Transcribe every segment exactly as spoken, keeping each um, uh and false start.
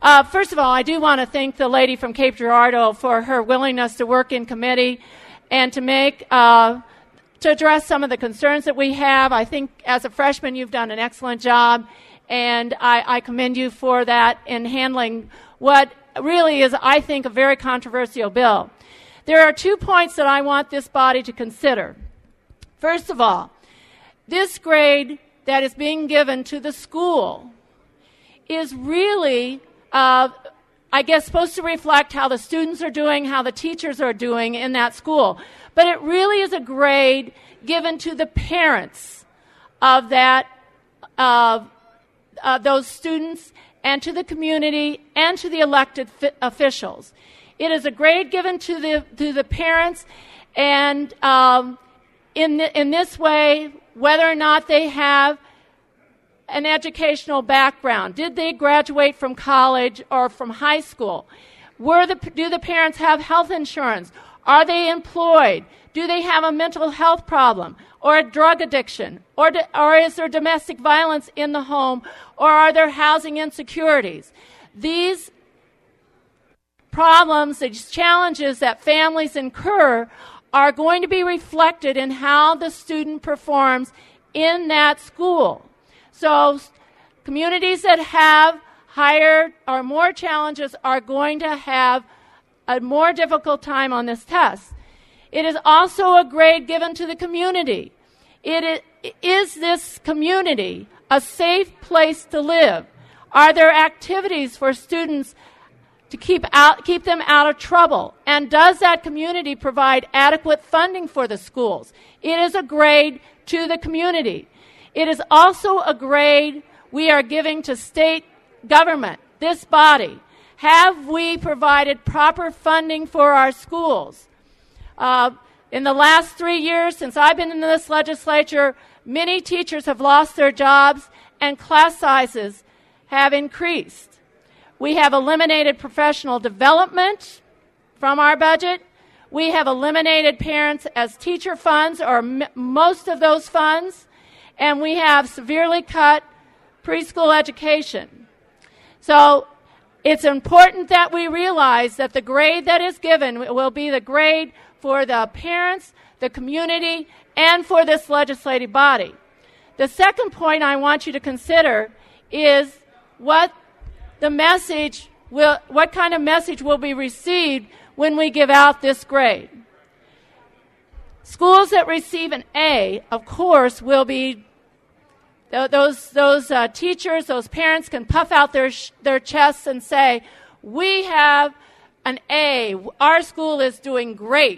Uh, first of all, I do want to thank the lady from Cape Girardeau for her willingness to work in committee and to make uh, to address some of the concerns that we have. I think as a freshman, you've done an excellent job, and I, I commend you for that in handling what really is, I think, a very controversial bill. There are two points that I want this body to consider. First of all, this grade that is being given to the school is really, uh, I guess, supposed to reflect how the students are doing, how the teachers are doing in that school. But it really is a grade given to the parents of that, uh, uh, those students, and to the community, and to the elected fi- officials. It is a grade given to the to the parents, and um, in the, in this way, whether or not they have an educational background, did they graduate from college or from high school? Were the do the parents have health insurance? Are they employed? Do they have a mental health problem or a drug addiction? Or, do, or is there domestic violence in the home? Or are there housing insecurities? These problems, these challenges that families incur are going to be reflected in how the student performs in that school. So communities that have higher or more challenges are going to have a more difficult time on this test. It is also a grade given to the community. It is, is this community a safe place to live? Are there activities for students to keep out, keep them out of trouble? And does that community provide adequate funding for the schools? It is a grade to the community. It is also a grade we are giving to state government, this body. Have we provided proper funding for our schools? Uh, in the last three years, since I've been in this legislature, many teachers have lost their jobs and class sizes have increased. We have eliminated professional development from our budget. We have eliminated parents as teacher funds, or m- most of those funds, and we have severely cut preschool education. So it's important that we realize that the grade that is given will be the grade for the parents, the community, and for this legislative body. The second point I want you to consider is what the message will, what kind of message will be received when we give out this grade. Schools that receive an A, of course, will be th- those those uh, teachers, those parents can puff out their sh- their chests and say, "We have an A. Our school is doing great.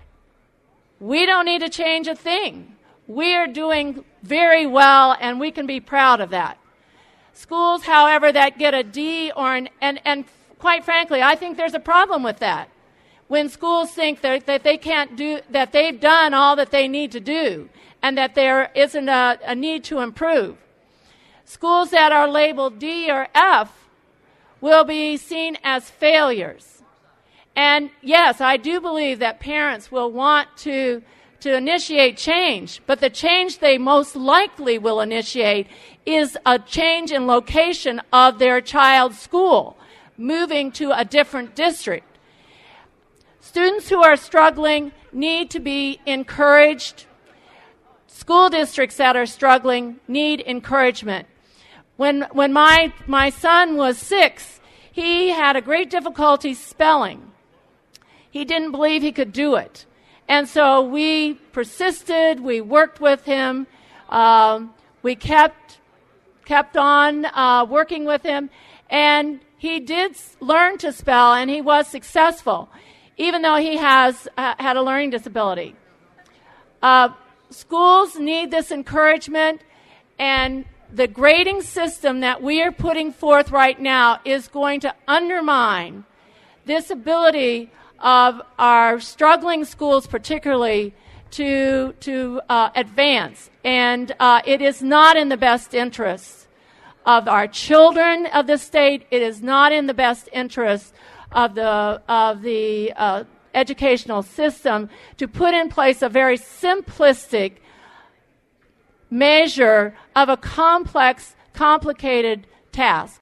We don't need to change a thing. We are doing very well, and we can be proud of that." Schools, however, that get a D or an, and, and quite frankly, I think there's a problem with that. When schools think that, that they can't do, that they've done all that they need to do, and that there isn't a, a need to improve. Schools that are labeled D or F will be seen as failures. And yes, I do believe that parents will want to to initiate change, but the change they most likely will initiate is a change in location of their child's school, moving to a different district. Students who are struggling need to be encouraged. School districts that are struggling need encouragement. When when my, my son was six, he had a great difficulty spelling. He didn't believe he could do it. And so we persisted, we worked with him, um, we kept kept on uh, working with him, and he did s- learn to spell, and he was successful, even though he has uh, had a learning disability. Uh, schools need this encouragement, and the grading system that we are putting forth right now is going to undermine this ability of our struggling schools, particularly, to to uh, advance. And uh, it is not in the best interest of our children of the state. It is not in the best interest of the of the uh, educational system to put in place a very simplistic measure of a complex, complicated task.